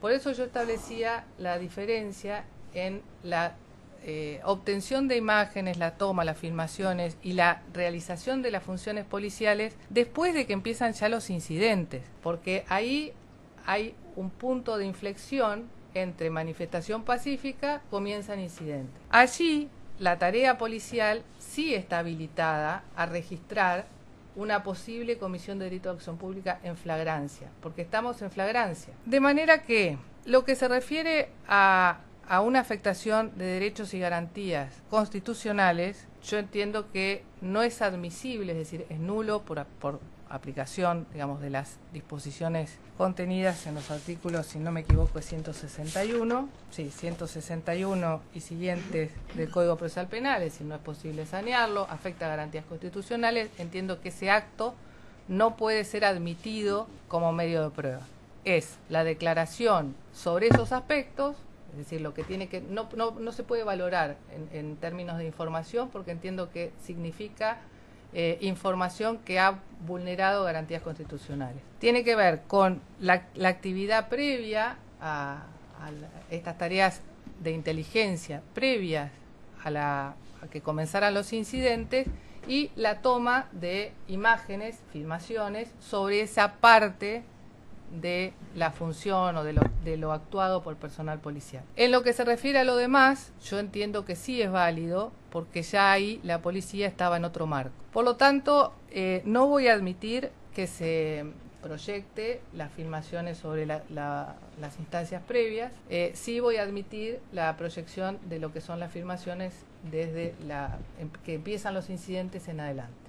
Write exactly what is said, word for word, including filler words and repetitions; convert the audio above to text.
Por eso yo establecía la diferencia en la eh, obtención de imágenes, la toma, las filmaciones y la realización de las funciones policiales después de que empiezan ya los incidentes, porque ahí hay un punto de inflexión entre manifestación pacífica, comienzan incidentes. Allí la tarea policial sí está habilitada a registrar una posible comisión de delito de acción pública en flagrancia, porque estamos en flagrancia. De manera que lo que se refiere a, a una afectación de derechos y garantías constitucionales, yo entiendo que no es admisible, es decir, es nulo por, por aplicación, digamos, de las disposiciones contenidas en los artículos, si no me equivoco, es ciento sesenta y uno, sí, ciento sesenta y uno y siguientes del Código Procesal Penal, es decir, no es posible sanearlo, afecta a garantías constitucionales, entiendo que ese acto no puede ser admitido como medio de prueba. Es la declaración sobre esos aspectos, es decir, lo que tiene que, no, no, no se puede valorar en, en términos de información, porque entiendo que significa Eh, información que ha vulnerado garantías constitucionales. Tiene que ver con la, la actividad previa a, a la, estas tareas de inteligencia previas a, la, a que comenzaran los incidentes y la toma de imágenes, filmaciones sobre esa parte de la función o de lo, de lo actuado por personal policial. En lo que se refiere a lo demás, yo entiendo que sí es válido, porque ya ahí la policía estaba en otro marco. Por lo tanto, eh, no voy a admitir que se proyecte las filmaciones sobre la, la, las instancias previas. Eh, sí voy a admitir la proyección de lo que son las filmaciones desde la, que empiezan los incidentes en adelante.